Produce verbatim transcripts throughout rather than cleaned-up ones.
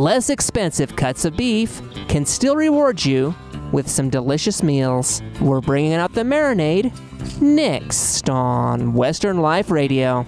less expensive cuts of beef can still reward you with some delicious meals. We're bringing out the marinade next on Western Life Radio.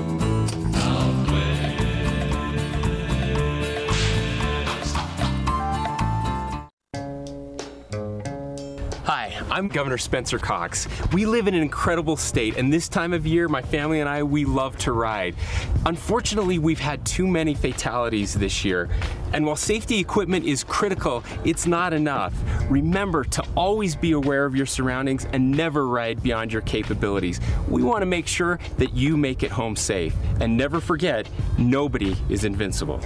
Hi, I'm Governor Spencer Cox. We live in an incredible state, and this time of year, my family and I, we love to ride. Unfortunately, we've had too many fatalities this year. And while safety equipment is critical, it's not enough. Remember to always be aware of your surroundings and never ride beyond your capabilities. We want to make sure that you make it home safe. And never forget, nobody is invincible.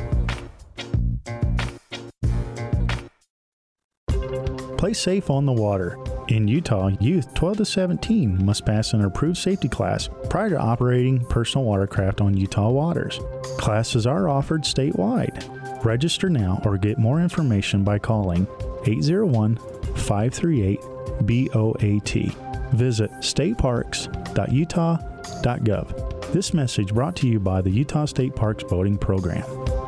Play safe on the water. In Utah, youth twelve to seventeen must pass an approved safety class prior to operating personal watercraft on Utah waters. Classes are offered statewide. Register now or get more information by calling eight zero one, five three eight, B O A T. Visit state parks dot utah dot gov. This message brought to you by the Utah State Parks Boating Program.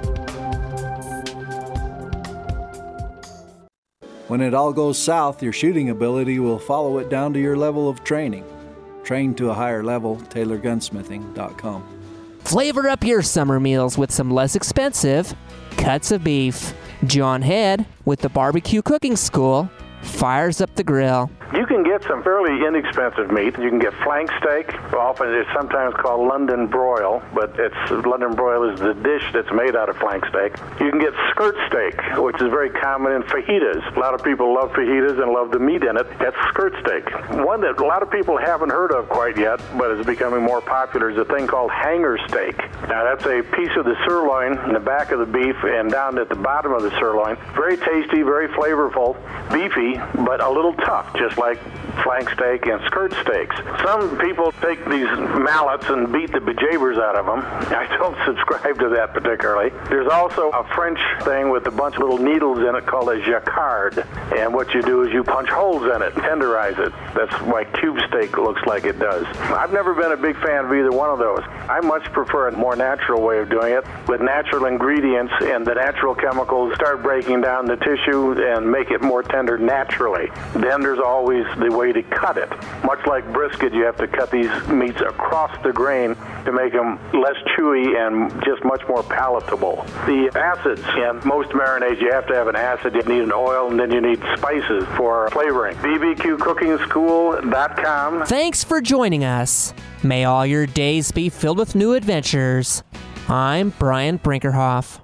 When it all goes south, your shooting ability will follow it down to your level of training. Train to a higher level, Taylor Gunsmithing dot com. Flavor up your summer meals with some less expensive cuts of beef. John Head with the Barbecue Cooking School fires up the grill. You can get some fairly inexpensive meat. You can get flank steak. Often it's sometimes called London broil, but it's London broil is the dish that's made out of flank steak. You can get skirt steak, which is very common in fajitas. A lot of people love fajitas and love the meat in it. That's skirt steak. One that a lot of people haven't heard of quite yet, but is becoming more popular, is a thing called hanger steak. Now that's a piece of the sirloin in the back of the beef and down at the bottom of the sirloin. Very tasty, very flavorful, beefy, but a little tough, just like flank steak and skirt steaks. Some people take these mallets and beat the bejabers out of them. I don't subscribe to that particularly. There's also a French thing with a bunch of little needles in it called a jacquard. And what you do is you punch holes in it, tenderize it. That's why cube steak looks like it does. I've never been a big fan of either one of those. I much prefer a more natural way of doing it with natural ingredients, and the natural chemicals start breaking down the tissue and make it more tender naturally. Then there's always the way to cut it. Much like brisket, you have to cut these meats across the grain to make them less chewy and just much more palatable. The acids in most marinades, you have to have an acid, you need an oil, and then you need spices for flavoring. B B Q cooking school dot com. Thanks for joining us. May all your days be filled with new adventures. I'm Brian Brinkerhoff.